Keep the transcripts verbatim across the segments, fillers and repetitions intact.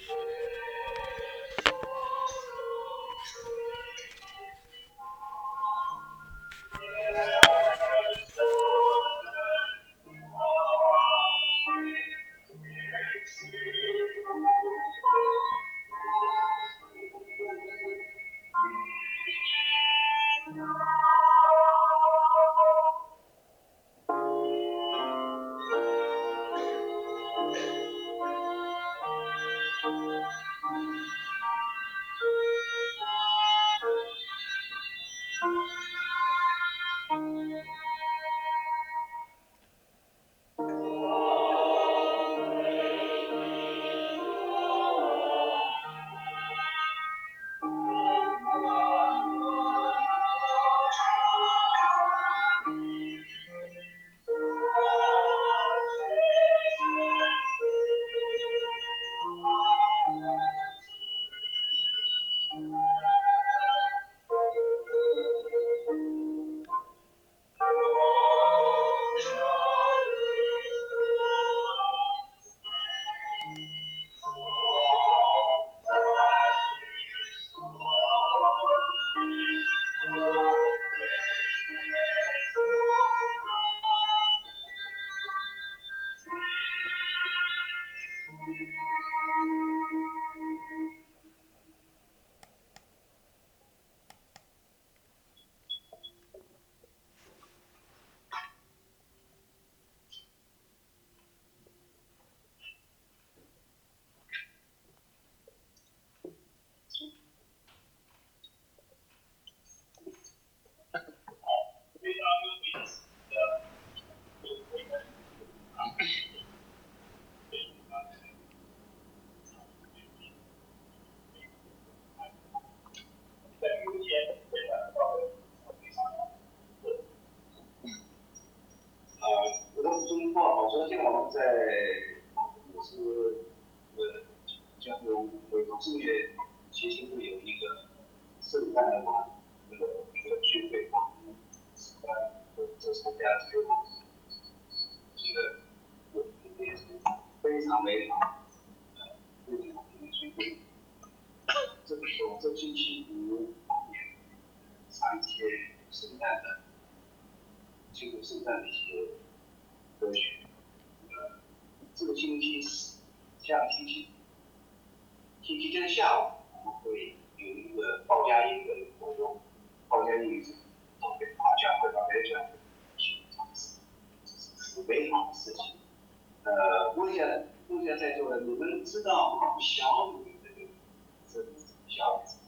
我都不中话，我昨天我们在就是呃，叫做美国中学协进会有一个圣诞的话，那个一个聚会，呃，就参加这个这个非常美好，呃，非常好的聚会。这个时候，这星期五唱一些圣诞的，庆祝圣诞的一些歌曲。呃，这个星期四，下星期星期天的下午，我们会有一个报佳音的活动，报佳音是特别大家会把大家去尝试，这是美好的事情。呃，问一下，问一下在座的，你们知道小雨这个这小雨？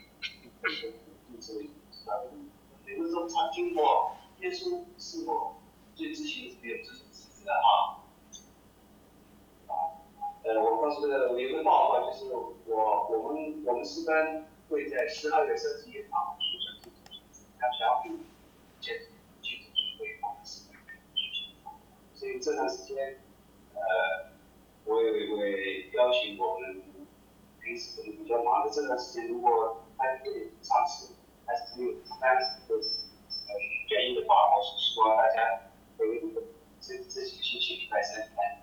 就是有的时候常听过耶稣是否最知情是没有知识的啊。呃，我告诉的有一个报告，就是我我们我们师班会在十二月三十一号出生大家并建记者聚会啊，是举行。所以这段时间，呃，我也会邀请我们平时可能比较忙的这段时间，如果还可以尝试，还是只有三十个呃建议的话，我是希望大家每个这这几个星期礼拜三来。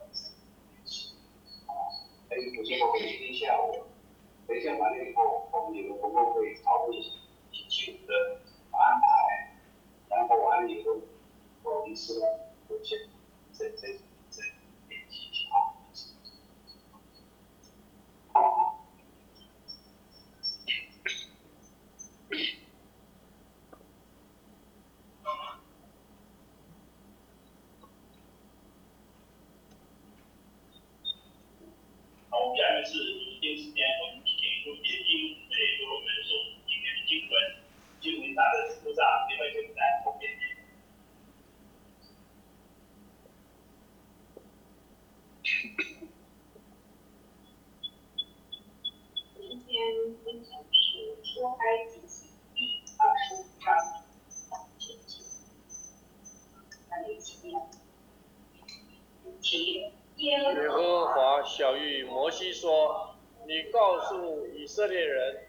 哎，首先我们今天下午，等一下完了以后，我们有个活动会讨论星期五的安排，然后完了以后，我们是有些这这这练习情况。好。 好，下面是一定时间，我们请出编经对为我们诵今天的经文，经文大的字幕上另外一个单口编辑。 今天分享是出埃及记第二十五章三节经，那一起念。题：耶和华晓谕摩西说：“你告诉以色列人，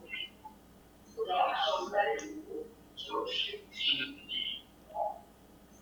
所要受的礼物就是亲弟。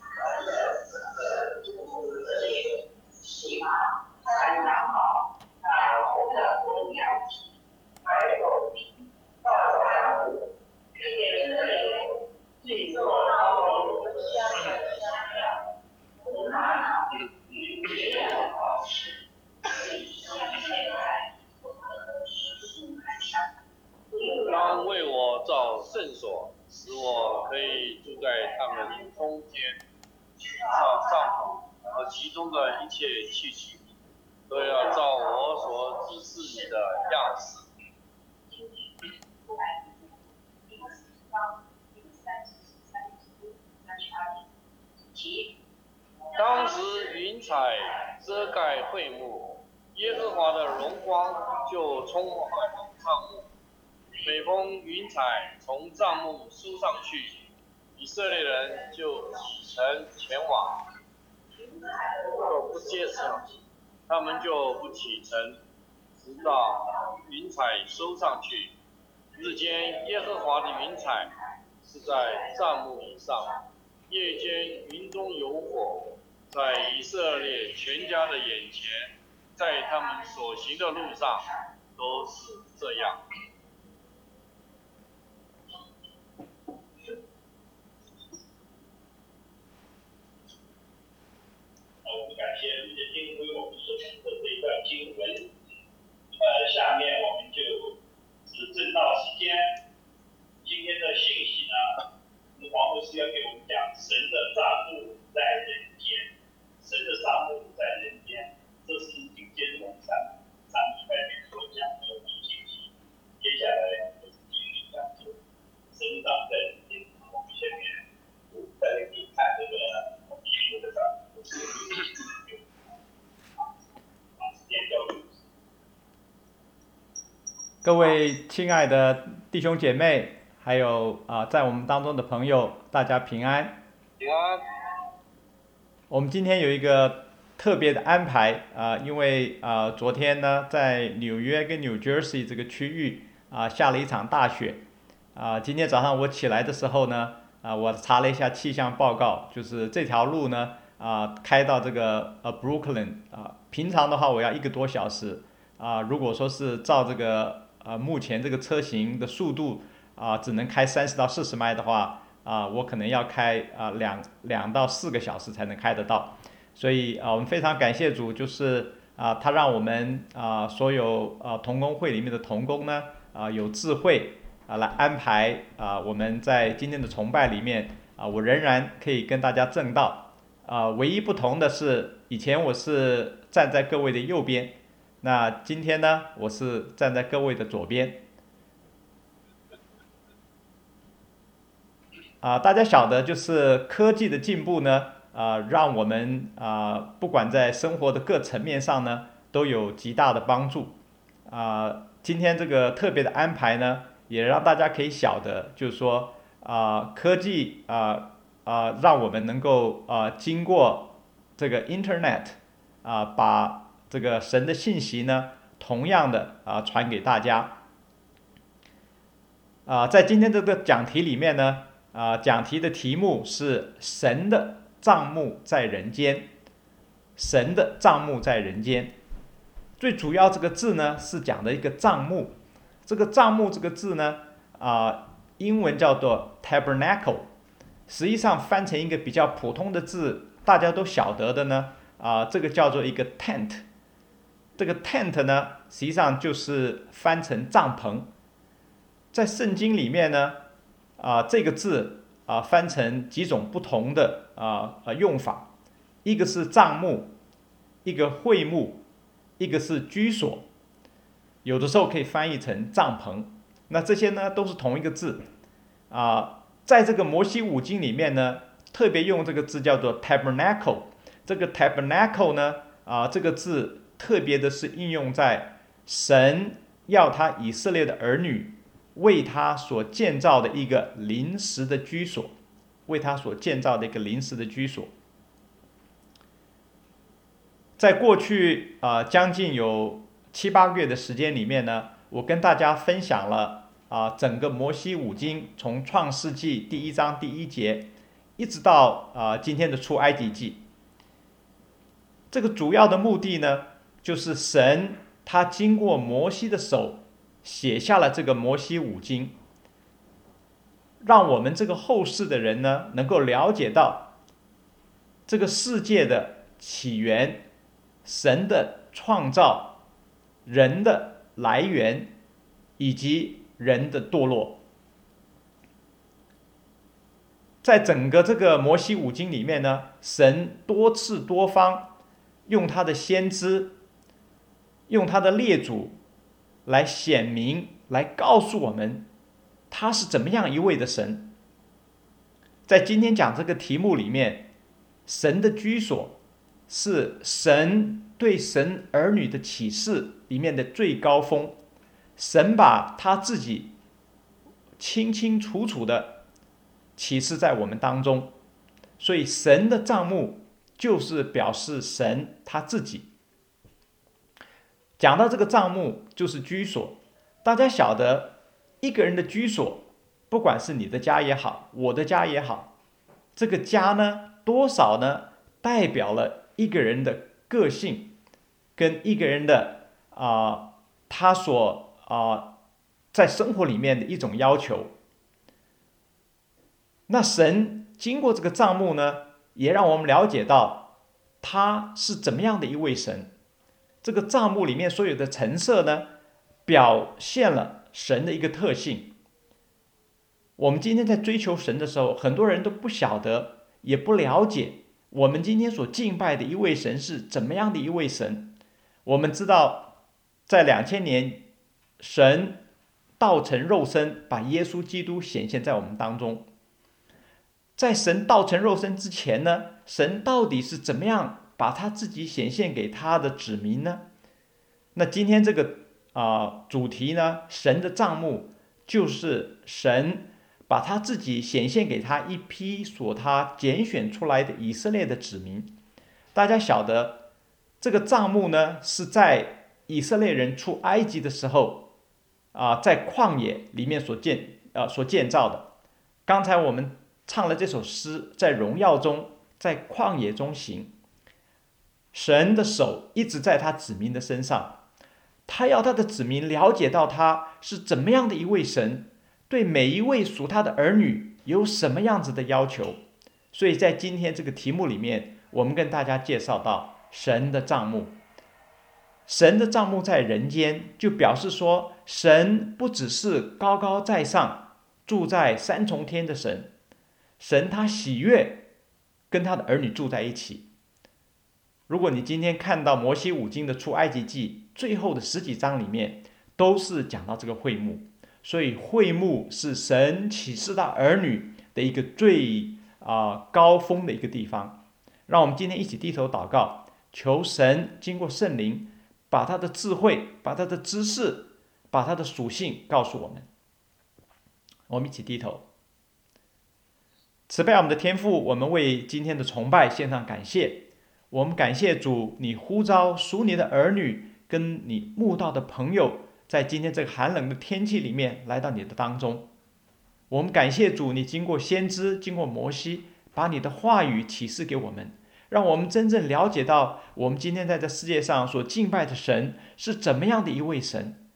可以住在他们中间，取上帐篷和其中的一切器具，都要照我所指示你的样式。当时云彩遮盖会幕，耶和华的荣光就充满帐幕。每逢云彩从帐幕升上去，以色列人就启程前往，若不接受，他们就不启程，直到云彩收上去。日间耶和华的云彩是在帐幕以上，夜间云中有火，在以色列全家的眼前，在他们所行的路上都是这样。 好，我们感谢你的经为我们所读的这一段经文。呃，下面我们就只正道时间。今天的信息呢，黄牧师要给我们讲神的帐幕在人间，神的帐幕在人间，这是紧接着我们上上礼拜面所讲的信息。接下来就是继续讲述神帐在人间。我们下面再来给看这个新的帐幕。 各位亲爱的弟兄姐妹，还有啊、呃，在我们当中的朋友，大家平安。 平安。 我们今天有一个特别的安排啊、呃，因为啊、呃，昨天呢，在纽约跟 New Jersey 这个区域啊、呃，下了一场大雪啊、呃。今天早上我起来的时候呢，啊、呃，我查了一下气象报告，就是这条路呢啊、呃，开到这个呃 Brooklyn 啊、呃，平常的话我要一个多小时啊、呃，如果说是照这个啊、呃，目前这个车型的速度啊、呃，只能开三十到四十迈的话啊、呃，我可能要开啊、呃、两两到四个小时才能开得到。所以啊、呃，我们非常感谢主，就是啊、呃，他让我们啊、呃、所有啊、呃、同工会里面的同工呢啊、呃、有智慧啊、呃、来安排啊、呃、我们在今天的崇拜里面啊、呃，我仍然可以跟大家证道啊、呃，唯一不同的是，以前我是站在各位的右边。那今天呢，我是站在各位的左边。啊、呃，大家晓得，就是科技的进步呢，啊、呃，让我们啊、呃，不管在生活的各层面上呢，都有极大的帮助。啊、呃，今天这个特别的安排呢，也让大家可以晓得，就是说啊、呃，科技啊啊、呃呃，让我们能够啊、呃，经过这个 Internet 啊、呃，把这个神的信息呢，同样的啊、呃、传给大家。啊、呃，在今天这个讲题里面呢，啊、呃，讲题的题目是神的帐幕在人间。神的帐幕在人间，最主要这个字呢是讲的一个帐幕。这个帐幕这个字呢，啊、呃，英文叫做 tabernacle， 实际上翻成一个比较普通的字，大家都晓得的呢，啊、呃，这个叫做一个 tent。这个 tent 呢，实际上就是翻成帐篷。在圣经里面呢，啊、呃，这个字啊、呃、翻成几种不同的啊呃用法，一个是帐幕，一个会幕，一个是居所，有的时候可以翻译成帐篷。那这些呢都是同一个字啊、呃，在这个摩西五经里面呢，特别用这个字叫做 tabernacle。这个 tabernacle 呢，啊、呃，这个字特别的是应用在神要他以色列的儿女为他所建造的一个临时的居所，为他所建造的一个临时的居所。在过去啊、呃、将近有七八个月的时间里面呢，我跟大家分享了啊、呃、整个摩西五经，从创世纪第一章第一节，一直到啊、呃、今天的出埃及记。这个主要的目的呢，就是神他经过摩西的手写下了这个摩西五经，让我们这个后世的人呢，能够了解到这个世界的起源、神的创造、人的来源以及人的堕落。 在整个这个摩西五经里面呢，神多次多方用他的先知，用他的列祖来显明，来告诉我们他是怎么样一位的神。在今天讲这个题目里面，神的居所是神对神儿女的启示里面的最高峰，神把他自己清清楚楚的启示在我们当中，所以神的帐幕就是表示神他自己。讲到这个帐幕就是居所，大家晓得一个人的居所，不管是你的家也好，我的家也好，这个家呢，多少呢代表了一个人的个性跟一个人的啊、呃、他所啊、呃、在生活里面的一种要求。那神经过这个帐幕呢，也让我们了解到他是怎么样的一位神。这个帐幕里面所有的陈设呢，表现了神的一个特性。我们今天在追求神的时候，很多人都不晓得，也不了解我们今天所敬拜的一位神是怎么样的一位神。我们知道，在两千年，神道成肉身，把耶稣基督显现在我们当中。在神道成肉身之前呢，神到底是怎么样把他自己显现给他的子民呢？那今天这个啊、呃、主题呢，神的帐幕就是神把他自己显现给他一批所他拣选出来的以色列的子民。大家晓得，这个帐幕呢是在以色列人出埃及的时候啊、呃，在旷野里面所建呃所建造的。刚才我们唱了这首诗，在荣耀中，在旷野中行。神的手一直在他子民的身上，他要他的子民了解到他是怎么样的一位神，对每一位属他的儿女有什么样子的要求。所以在今天这个题目里面，我们跟大家介绍到神的帐幕。神的帐幕在人间，就表示说神不只是高高在上住在三重天的神，神他喜悦跟他的儿女住在一起。如果你今天看到摩西五经的出埃及记最后的十几章里面，都是讲到这个会幕。所以会幕是神启示到儿女的一个最啊、呃、高峰的一个地方。让我们今天一起低头祷告，求神经过圣灵把他的智慧，把他的知识，把他的属性告诉我们。我们一起低头。慈悲我们的天父，我们为今天的崇拜献上感谢。我们感谢主，你呼召属你的儿女跟你慕道的朋友，在今天这个寒冷的天气里面来到你的当中。我们感谢主，你经过先知，经过摩西，把你的话语启示给我们，让我们真正了解到我们今天在这世界上所敬拜的神是怎么样的一位神。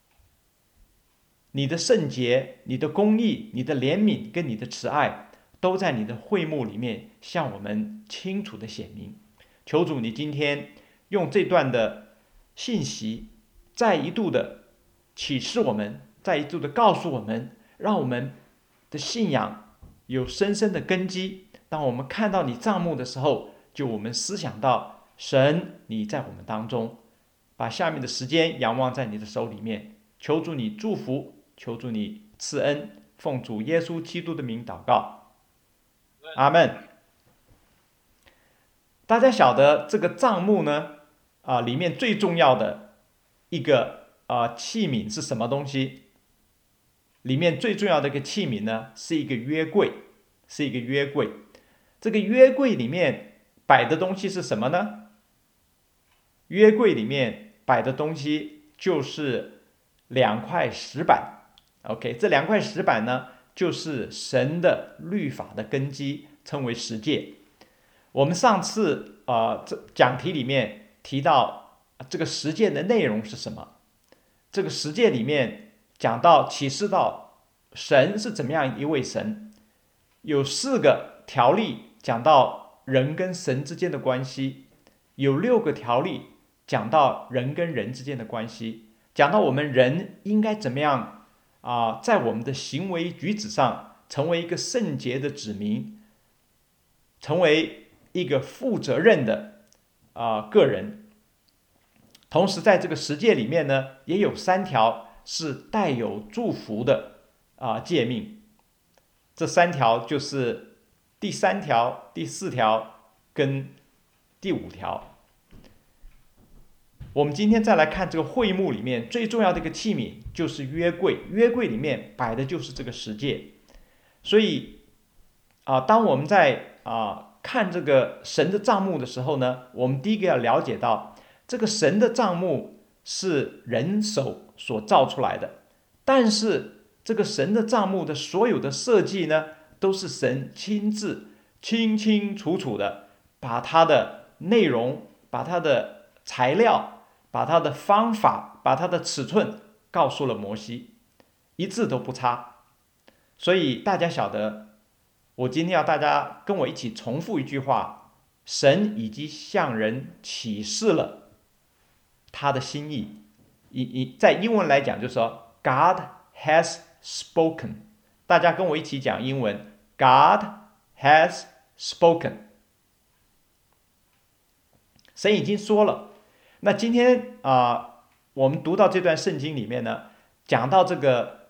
你的圣洁，你的公义，你的怜悯跟你的慈爱，都在你的会幕里面向我们清楚的显明。求主你今天用这段的信息再一度的启示我们，再一度的告诉我们，让我们的信仰有深深的根基。当我们看到你帐幕的时候，就我们思想到神你在我们当中。把下面的时间仰望在你的手里面，求主你祝福，求主你赐恩，奉主耶稣基督的名祷告，阿们。大家晓得这个帐幕呢，啊、呃，里面最重要的一个啊、呃、器皿是什么东西？里面最重要的一个器皿呢，是一个约柜，是一个约柜。这个约柜里面摆的东西是什么呢？约柜里面摆的东西就是两块石板。OK， 这两块石板呢，就是神的律法的根基，称为十诫。我们上次呃这讲题里面提到这个十诫的内容是什么？这个十诫里面讲到启示到神是怎么样一位神，有四个条例讲到人跟神之间的关系，有六个条例讲到人跟人之间的关系，讲到我们人应该怎么样啊、呃，在我们的行为举止上成为一个圣洁的子民，成为一个负责任的啊、呃、个人。同时在这个十诫里面呢，也有三条是带有祝福的啊、呃、诫命。这三条就是第三条、第四条跟第五条。我们今天再来看这个会幕里面最重要的一个器皿，就是约柜。约柜里面摆的就是这个十诫。所以啊、呃，当我们在啊、呃、看这个神的帐幕的时候呢，我们第一个要了解到，这个神的帐幕是人手所造出来的，但是这个神的帐幕的所有的设计呢，都是神亲自清清楚楚的把它的内容、把它的材料、把它的方法、把它的尺寸告诉了摩西，一字都不差。所以大家晓得，我今天要大家跟我一起重复一句话：神已经向人启示了他的心意。在英文来讲，就是说 God has spoken。 大家跟我一起讲英文 God has spoken。 神已经说了。那今天啊、呃，我们读到这段圣经里面呢，讲到这个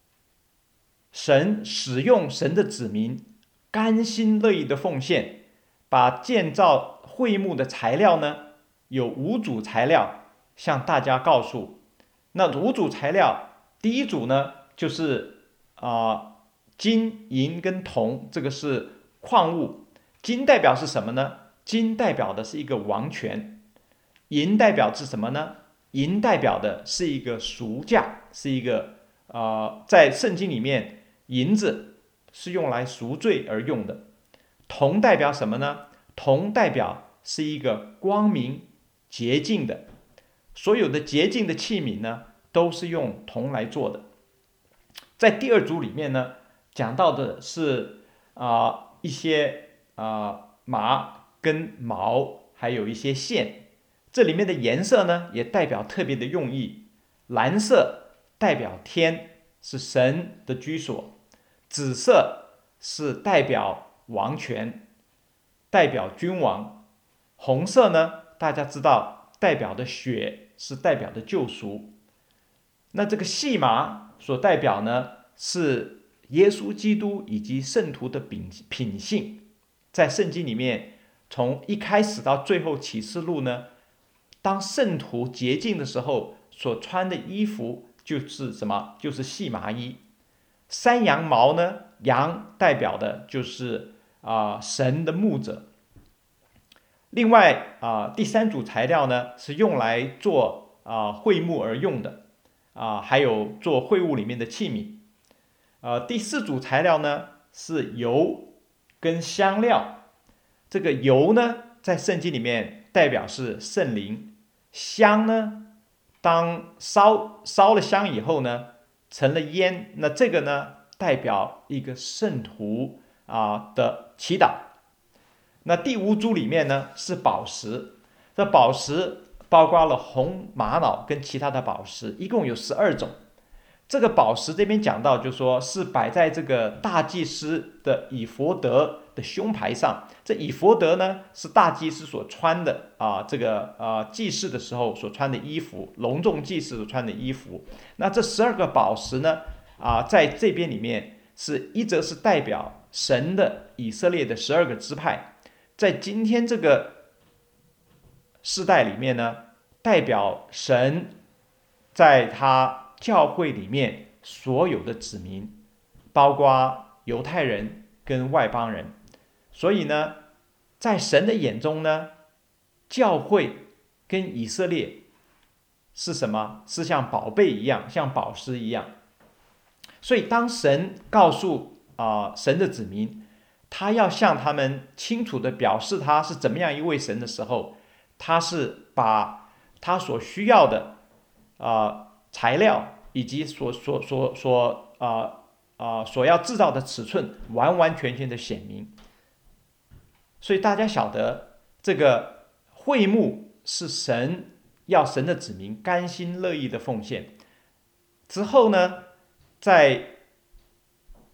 神使用神的子民甘心乐意的奉献，把建造会幕的材料呢，有五组材料向大家告诉。那五组材料，第一组呢就是啊、呃、金银跟铜，这个是矿物。金代表是什么呢？金代表的是一个王权。银代表是什么呢？银代表的是一个赎价，是一个啊、呃，在圣经里面，银子是用来赎罪而用的。铜代表什么呢？铜代表是一个光明洁净的。所有的洁净的器皿呢，都是用铜来做的。在第二组里面呢，讲到的是啊、呃、一些啊、呃、麻跟毛，还有一些线。这里面的颜色呢，也代表特别的用意。蓝色代表天，是神的居所；紫色是代表王权，代表君王；红色呢，大家知道代表的血，是代表的救赎。那这个细麻所代表呢，是耶稣基督以及圣徒的品品性。在圣经里面，从一开始到最后启示录呢，当圣徒洁净的时候所穿的衣服就是什么？就是细麻衣。山羊毛呢，羊代表的就是啊、呃、神的牧者。另外啊、呃，第三组材料呢，是用来做啊、呃、会幕而用的啊、呃，还有做会幕里面的器皿。呃，第四组材料呢是油跟香料。这个油呢，在圣经里面代表是圣灵。香呢，当烧烧了香以后呢，成了烟，那这个呢，代表一个圣徒啊的祈祷。那第五组里面呢是宝石，这宝石包括了红、玛瑙跟其他的宝石，一共有十二种。这个宝石这边讲到，就说是摆在这个大祭司的以弗得的胸牌上。这以弗得呢，是大祭司所穿的啊，这个啊祭祀的时候所穿的衣服，隆重祭祀所穿的衣服。那这十二个宝石呢，啊，在这边里面是一则是代表神的以色列的十二个支派，在今天这个世代里面呢，代表神在他教会里面所有的子民，包括犹太人跟外邦人。所以呢，在神的眼中呢，教会跟以色列是什么？是像宝贝一样，像宝石一样。所以当神告诉啊、呃、神的子民，他要向他们清楚的表示他是怎么样一位神的时候，他是把他所需要的啊、呃材料以及所所所所啊啊、呃呃、所要制造的尺寸，完完全全的显明。所以大家晓得，这个会幕是神要神的子民甘心乐意的奉献。之后呢，在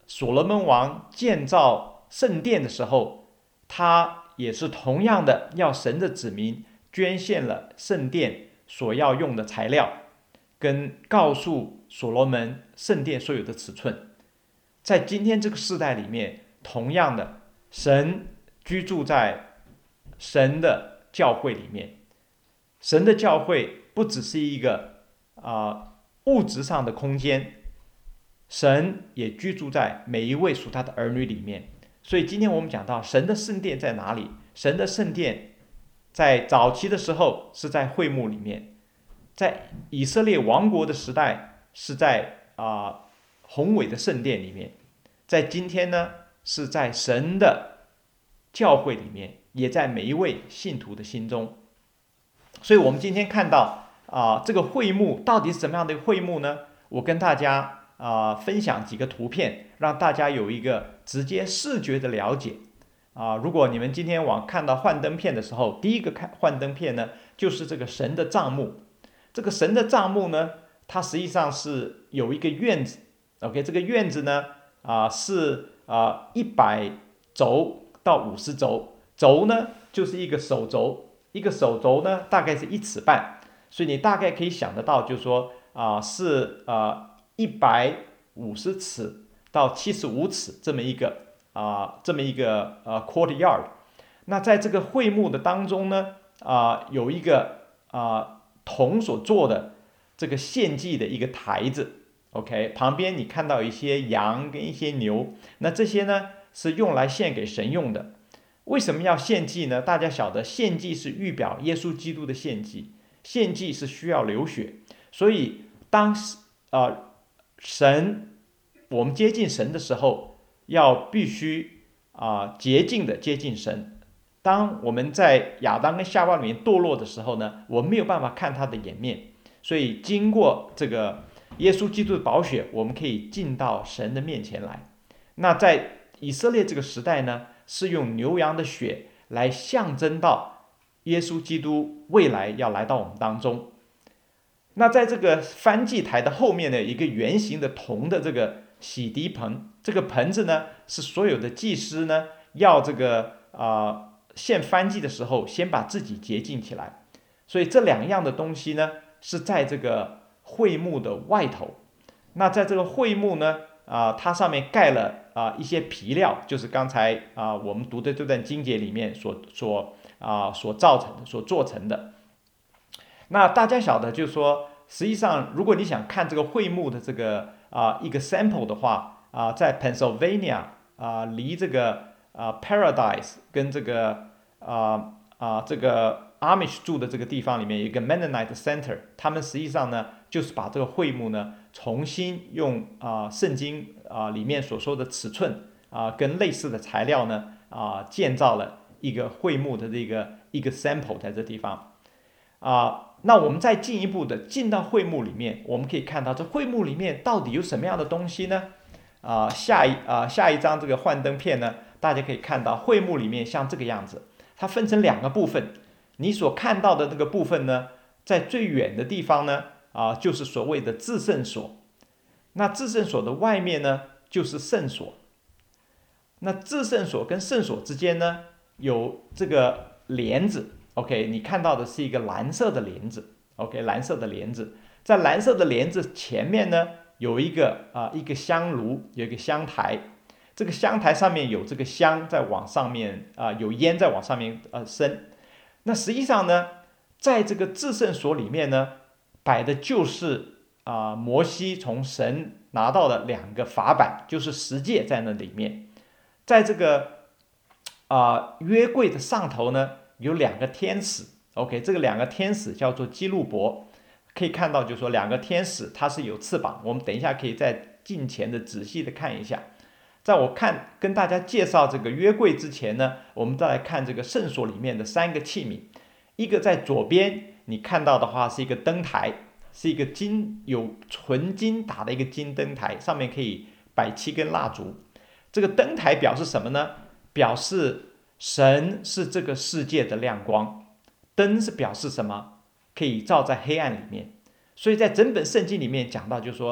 所罗门王建造圣殿的时候，他也是同样的要神的子民捐献了圣殿所要用的材料，跟告诉所罗门圣殿所有的尺寸。在今天这个世代里面，同样的，神居住在神的教会里面。神的教会不只是一个啊、呃、物质上的空间，神也居住在每一位属他的儿女里面。所以今天我们讲到神的圣殿在哪里？神的圣殿在早期的时候是在会幕里面，在以色列王国的时代是在啊、呃、宏伟的圣殿里面，在今天呢是在神的教会里面，也在每一位信徒的心中。所以我们今天看到啊、呃，这个会幕到底是怎么样的会幕呢？我跟大家啊、呃、分享几个图片，让大家有一个直接视觉的了解啊、呃。如果你们今天往看到幻灯片的时候，第一个看幻灯片呢，就是这个神的帐幕。这个神的帐幕呢，它实际上是有一个院子 ，OK， 这个院子呢啊、呃、是啊一百轴到五十轴，轴呢就是一个手轴。一个手轴呢，大概是一尺半，所以你大概可以想得到，就是说啊、呃，是呃一百五十尺到七十五尺这么一个啊、呃、这么一个呃 courtyard。那在这个会幕的当中呢，啊、呃、有一个啊、呃、铜所做的这个献祭的一个台子 ，OK， 旁边你看到一些羊跟一些牛，那这些呢是用来献给神用的。为什么要献祭呢？大家晓得，献祭是预表耶稣基督的献祭，献祭是需要流血，所以当呃神我们接近神的时候，要必须啊、呃、洁净的接近神。当我们在亚当跟夏娃里面堕落的时候呢，我们没有办法看他的颜面，所以经过这个耶稣基督的宝血，我们可以进到神的面前来。那在以色列这个时代呢，是用牛羊的血来象征到耶稣基督未来要来到我们当中。那在这个燔祭台的后面呢，一个圆形的铜的这个洗涤盆，这个盆子呢是所有的祭司呢要这个啊、呃、献燔祭的时候先把自己洁净起来。所以这两样的东西呢是在这个会幕的外头。那在这个会幕呢啊、呃，它上面盖了啊、呃、一些皮料，就是刚才啊、呃、我们读的这段经节里面所所啊、呃、所造成的、所做成的。那大家晓得，就是说，实际上如果你想看这个会幕的这个啊、呃、一个 sample 的话啊、呃，在 Pennsylvania 啊、呃、离这个啊、呃、Paradise 跟这个啊啊、呃、这个 Amish 住的这个地方里面有一个 Mennonite Center， 他们实际上呢就是把这个会幕呢重新用啊、呃、圣经啊、呃、里面所说的尺寸啊、呃、跟类似的材料呢啊、呃、建造了一个会幕的这个一个 sample 在这地方啊、呃。那我们再进一步的进到会幕里面，我们可以看到这会幕里面到底有什么样的东西呢？啊、呃、下一啊、呃、下一张这个幻灯片呢，大家可以看到会幕里面像这个样子，它分成两个部分。你所看到的那个部分呢，在最远的地方呢啊、呃、就是所谓的至圣所。那至圣所的外面呢就是圣所。那至圣所跟圣所之间呢有这个帘子 ，OK， 你看到的是一个蓝色的帘子 ，OK， 蓝色的帘子，在蓝色的帘子前面呢有一个啊、呃、一个香炉，有一个香台，这个香台上面有这个香在往上面啊、呃、有烟在往上面呃升。那实际上呢，在这个至圣所里面呢摆的就是啊、呃、摩西从神拿到的两个法版，就是十诫在那里面。在这个啊、呃、约柜的上头呢有两个天使 ，OK， 这个两个天使叫做基路伯，可以看到就是说两个天使它是有翅膀，我们等一下可以再近前的仔细的看一下。在我看跟大家介绍这个约柜之前呢，我们再来看这个圣所里面的三个器皿。一个在左边你看到的话是一个灯台，是一个金有纯金打的一个金灯台，上面可以摆七根蜡烛。这个灯台表示什么呢？表示神是这个世界的亮光，灯是表示什么？可以照在黑暗里面。所以在整本圣经里面讲到，就是说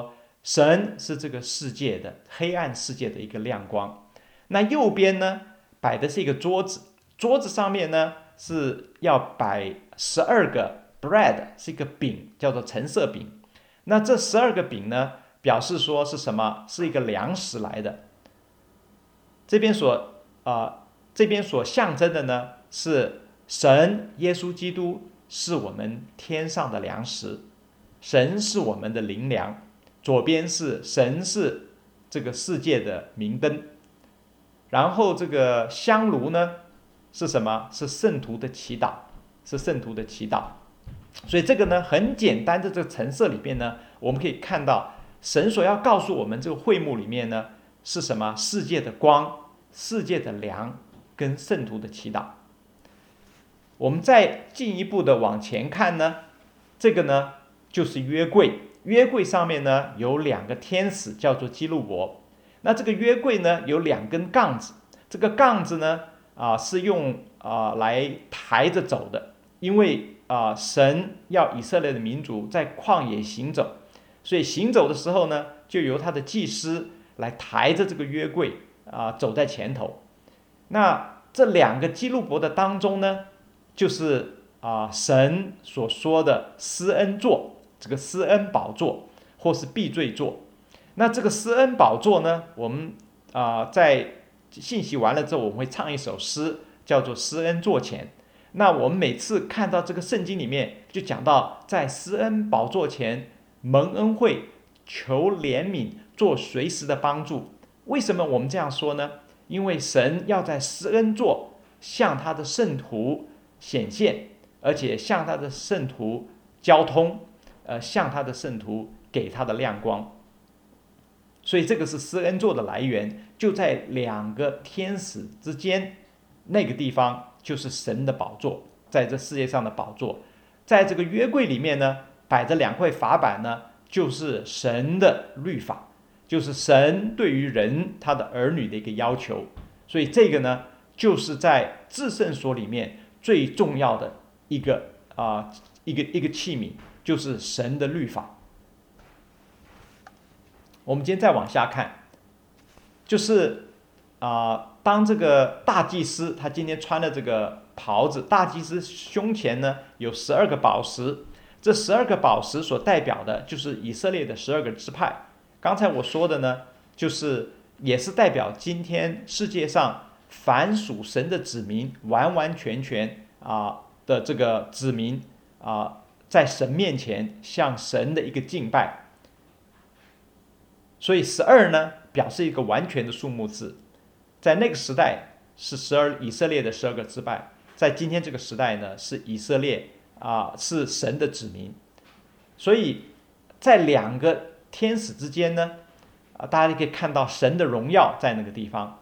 神是这个世界的黑暗世界的一个亮光。那右边呢摆的是一个桌子，桌子上面呢是要摆十二个 bread， 是一个饼，叫做橙色饼。那这十二个饼呢，表示说是什么？是一个粮食来的。这边所啊、呃，这边所象征的呢是神耶稣基督是我们天上的粮食，神是我们的灵粮。左边是神是这个世界的明灯，然后这个香炉呢是什么？是圣徒的祈祷，是圣徒的祈祷。所以这个呢很简单的这个橙色里面呢，我们可以看到神所要告诉我们这个会幕里面呢是什么？世界的光，世界的粮跟圣徒的祈祷。我们再进一步的往前看呢，这个呢就是约柜。约柜上面呢有两个天使，叫做基路伯。那这个约柜呢有两根杠子，这个杠子呢啊、呃、是用啊、呃、来抬着走的，因为啊、呃、神要以色列的民族在旷野行走，所以行走的时候呢，就由他的祭司来抬着这个约柜啊、呃、走在前头。那这两个基路伯的当中呢，就是啊、呃、神所说的施恩座。这个施恩宝座或是避罪座。那这个施恩宝座呢，我们啊、呃、在信息完了之后，我们会唱一首诗，叫做施恩座前。那我们每次看到这个圣经里面就讲到在施恩宝座前蒙恩惠，求怜悯，做随时的帮助。为什么我们这样说呢？因为神要在施恩座向他的圣徒显现，而且向他的圣徒交通，呃，向他的圣徒给他的亮光。所以这个是施恩座的来源，就在两个天使之间，那个地方就是神的宝座，在这世界上的宝座。在这个约柜里面呢，摆着两块法板呢，就是神的律法，就是神对于人他的儿女的一个要求。所以这个呢，就是在至圣所里面最重要的一个啊、呃、一个一个器皿，就是神的律法。我们今天再往下看，就是啊、呃，当这个大祭司他今天穿的这个袍子，大祭司胸前呢有十二个宝石，这十二个宝石所代表的就是以色列的十二个支派。刚才我说的呢，就是也是代表今天世界上凡属神的子民，完完全全啊、呃、的这个子民啊、呃，在神面前向神的一个敬拜。所以十二呢，表示一个完全的数目字，在那个时代是十二以色列的十二个支派，在今天这个时代呢，是以色列啊、呃，是神的子民。所以在两个天使之间呢，啊、呃，大家可以看到神的荣耀在那个地方。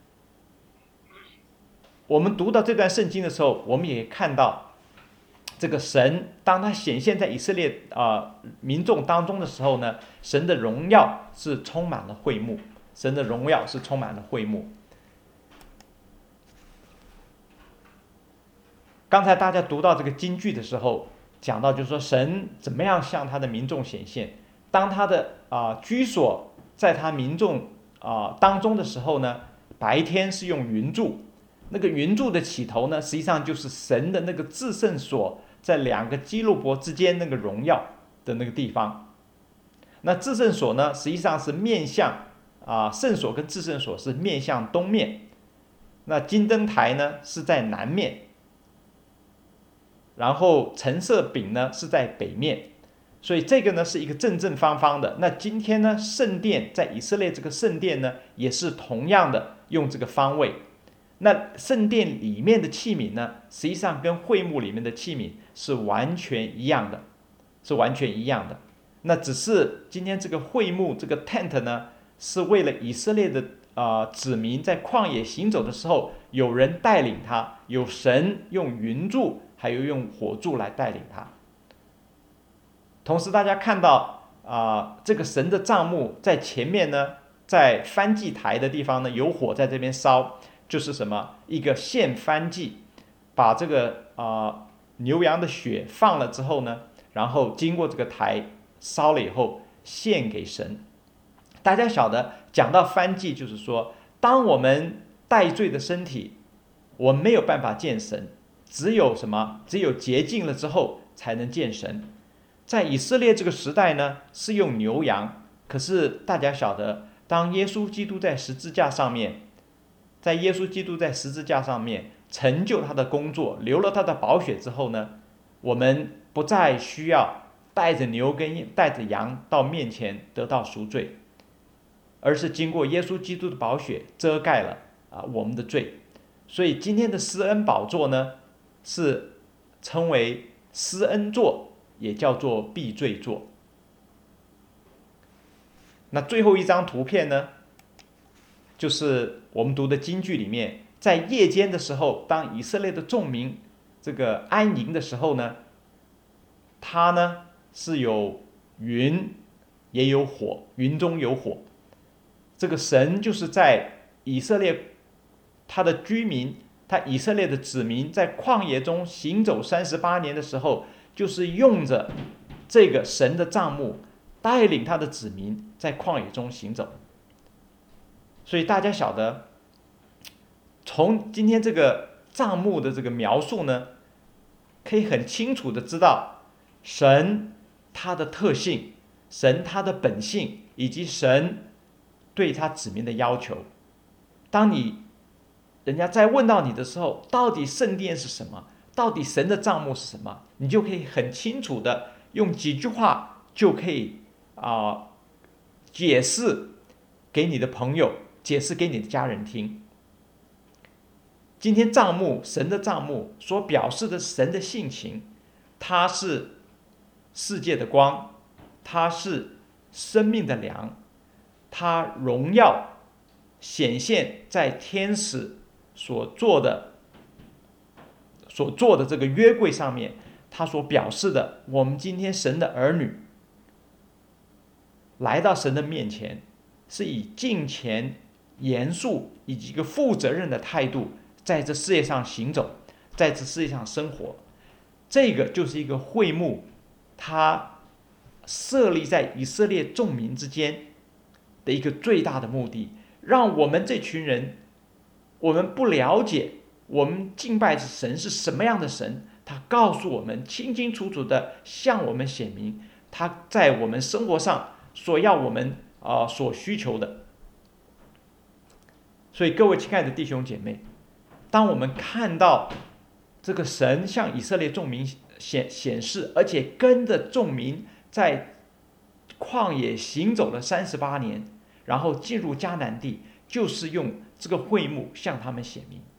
我们读到这段圣经的时候，我们也看到这个神，当他显现在以色列啊、呃、民众当中的时候呢，神的荣耀是充满了会幕，神的荣耀是充满了会幕。刚才大家读到这个经句的时候，讲到就是说神怎么样向他的民众显现。当他的啊、呃、居所在他民众啊、呃、当中的时候呢，白天是用云柱，那个云柱的起头呢，实际上就是神的那个至圣所。在两个基路伯之间那个荣耀的那个地方，那至圣所呢，实际上是面向啊、呃，圣所跟至圣所是面向东面，那金灯台呢是在南面，然后橙色饼呢是在北面，所以这个呢是一个正正方方的。那今天呢，圣殿在以色列这个圣殿呢，也是同样的用这个方位。那圣殿里面的器皿呢，实际上跟会幕里面的器皿是完全一样的，是完全一样的。那只是今天这个会幕这个 tent 呢，是为了以色列的啊、呃、子民在旷野行走的时候，有人带领他，有神用云柱还有用火柱来带领他。同时大家看到啊、呃、这个神的帐幕在前面呢，在燔祭台的地方呢，有火在这边烧。就是什么？一个献燔祭，把这个啊、呃、牛羊的血放了之后呢，然后经过这个台烧了以后，献给神， 大家晓得，讲到燔祭，就是说，当我们带罪的身体，我们没有办法见神，只有什么？只有洁净了之后才能见神。在以色列这个时代呢，是用牛羊，可是大家晓得，当耶稣基督在十字架上面，在耶稣基督在十字架上面成就他的工作，流了他的宝血之后呢，我们不再需要带着牛跟带着羊到面前得到赎罪，而是经过耶稣基督的宝血遮盖了啊我们的罪。所以今天的施恩宝座呢，是称为施恩座，也叫做避罪座。那最后一张图片呢，就是我们读的经句里面，在夜间的时候，当以色列的众民这个安营的时候呢，它呢是有云也有火，云中有火。这个神就是在以色列他的居民，他以色列的子民在旷野中行走三十八年的时候，就是用着这个神的帐幕带领他的子民在旷野中行走。所以大家晓得，从今天这个帐幕的这个描述呢，可以很清楚的知道神他的特性，神他的本性，以及神对他子民的要求。当你人家在问到你的时候，到底圣殿是什么，到底神的帐幕是什么，你就可以很清楚的用几句话就可以啊、呃、解释给你的朋友，解释给你的家人听。今天帐幕，神的帐幕所表示的神的性情，它是世界的光，它是生命的粮，它荣耀显现在天使所做的所做的这个约柜上面，它所表示的，我们今天神的儿女来到神的面前，是以敬虔、严肃以及一个负责任的态度，在这世界上行走，在这世界上生活。这个就是一个会幕，它设立在以色列众民之间的一个最大的目的，让我们这群人，我们不了解我们敬拜的神是什么样的神，他告诉我们清清楚楚的向我们显明他在我们生活上所要我们啊、呃、所需求的。所以各位亲爱的弟兄姐妹，当我们看到这个神向以色列众民显显示，而且跟着众民在旷野行走了三十八年，然后进入迦南地，就是用这个会幕向他们显明。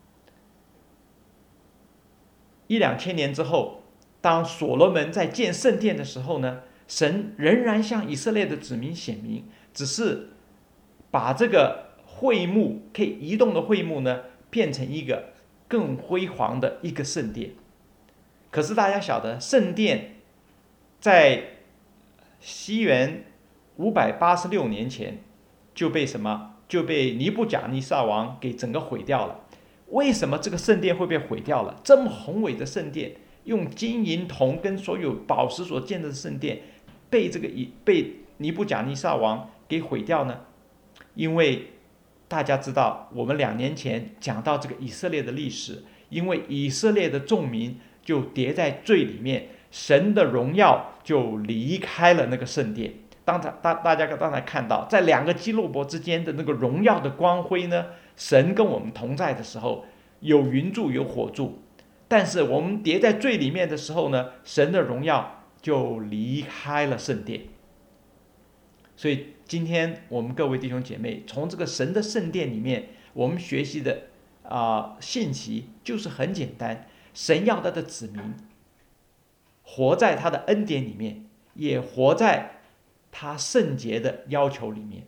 一两千年之后，当所罗门在建圣殿的时候呢，神仍然向以色列的子民显明，只是把这个会幕可以移动的会幕呢，变成一个更辉煌的一个圣殿。可是大家晓得，圣殿在西元五百八十六年前就被什么？就被尼布甲尼撒王给整个毁掉了。为什么这个圣殿会被毁掉了？这么宏伟的圣殿，用金银铜跟所有宝石所建的圣殿，被这个被尼布甲尼撒王给毁掉呢？因为大家知道，我们两年前讲到这个以色列的历史，因为以色列的众民就跌在罪里面，神的荣耀就离开了那个圣殿。当大大家刚才看到，在两个基路伯之间的那个荣耀的光辉呢，神跟我们同在的时候，有云柱有火柱，但是我们跌在罪里面的时候呢，神的荣耀就离开了圣殿。所以今天我们各位弟兄姐妹，从这个神的圣殿里面，我们学习的啊、呃、信息就是很简单，神要他的子民活在他的恩典里面，也活在他圣洁的要求里面。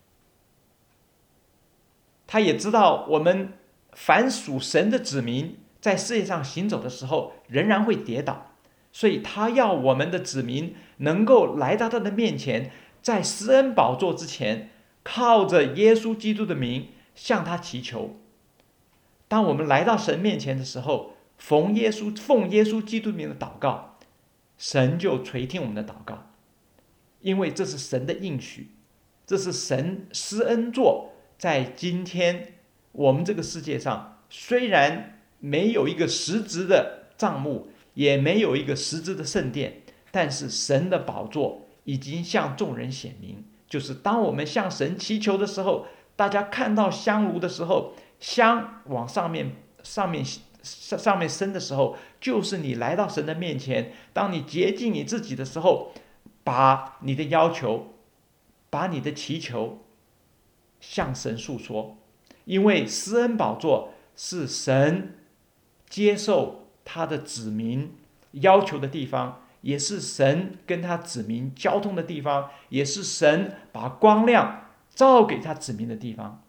他也知道我们凡属神的子民在世界上行走的时候仍然会跌倒，所以他要我们的子民能够来到他的面前，在施恩宝座之前，靠着耶稣基督的名向他祈求。当我们来到神面前的时候，奉耶稣奉耶稣基督名的祷告，神就垂听我们的祷告，因为这是神的应许， 这是神施恩座在今天我们这个世界上，虽然没有一个实质的帐幕，也没有一个实质的圣殿，但是神的宝座已经向众人显明。就是当我们向神祈求的时候，大家看到香炉的时候，香往上面上面上面升的时候，就是你来到神的面前。当你洁净你自己的时候，把你的要求，把你的祈求向神诉说。因为施恩宝座是神接受他的子民要求的地方，也是神跟他子民交通的地方，也是神把光亮照给他子民的地方。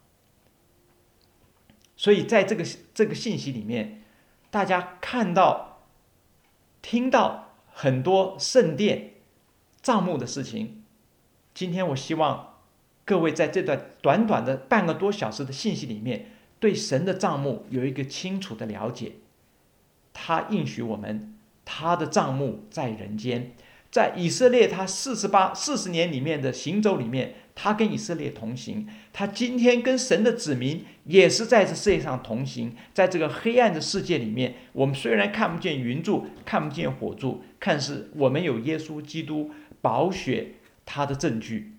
所以在这个这个信息里面，大家看到听到很多圣殿帐幕的事情。今天我希望各位在这段短短的半个多小时的信息里面，对神的帐幕有一个清楚的了解。他应许我们，他的帐幕在人间。在以色列他四十八四十年里面的行走里面，他跟以色列同行。他今天跟神的子民也是在这世界上同行。在这个黑暗的世界里面，我们虽然看不见云柱，看不见火柱，但是我们有耶稣基督宝血他的证据。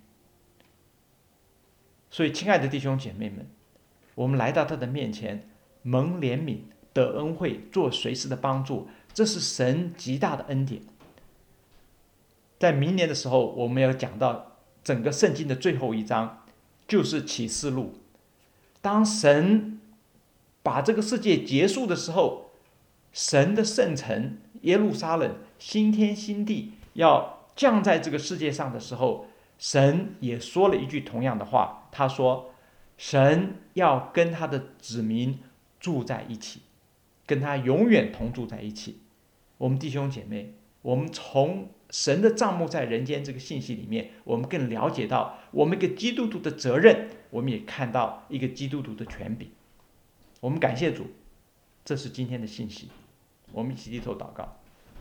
所以亲爱的弟兄姐妹们，我们来到他的面前，蒙怜悯，得恩惠，做随时的帮助，这是神极大的恩典。在明年的时候，我们要讲到整个圣经的最后一章，就是启示录。当神把这个世界结束的时候，神的圣城耶路撒冷新天新地要降在这个世界上的时候，神也说了一句同样的话。他说神要跟他的子民住在一起，跟他永远同住在一起。我们弟兄姐妹，我们从神的帐幕在人间这个信息里面，我们更了解到我们一个基督徒的责任，我们也看到一个基督徒的权柄。我们感谢主，这是今天的信息。我们一起低头祷告。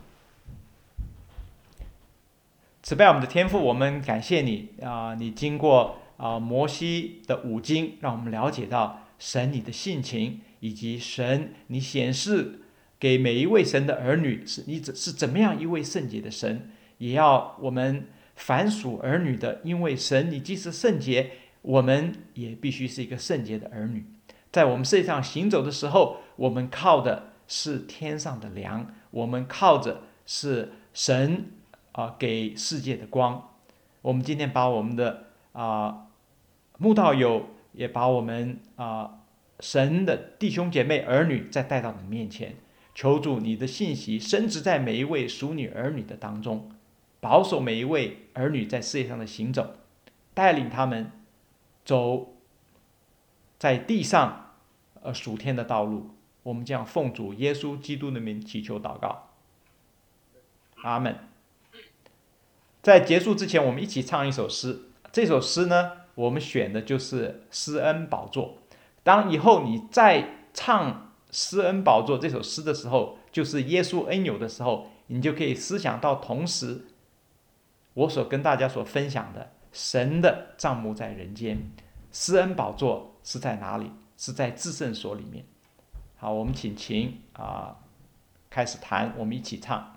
慈悲我们的天父，我们感谢你啊、呃！你经过啊、呃、摩西的五经，让我们了解到神你的性情，以及神你显示给每一位神的儿女是你是怎么样一位圣洁的神。也要我们凡属儿女的，因为神你既是圣洁，我们也必须是一个圣洁的儿女。在我们世界上行走的时候，我们靠的是天上的粮，我们靠着是神啊、呃、给世界的光。我们今天把我们的啊、呃、慕道友，也把我们啊、呃、神的弟兄姐妹儿女再带到你面前，求主你的信息深植在每一位属你儿女的当中，保守每一位儿女在世界上的行走，带领他们走在地上呃属天的道路。我们将奉主耶稣基督的名祈求祷告，阿们。在结束之前，我们一起唱一首诗。这首诗呢，我们选的就是施恩宝座。当以后你再唱施恩宝座这首诗的时候，就是耶稣恩友的时候，你就可以思想到同时我所跟大家所分享的神的帐幕在人间，施恩宝座是在哪里？是在至圣所里面。好，我们请琴啊、呃、开始弹，我们一起唱。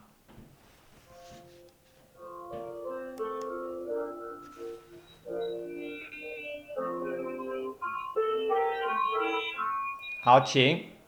好，请。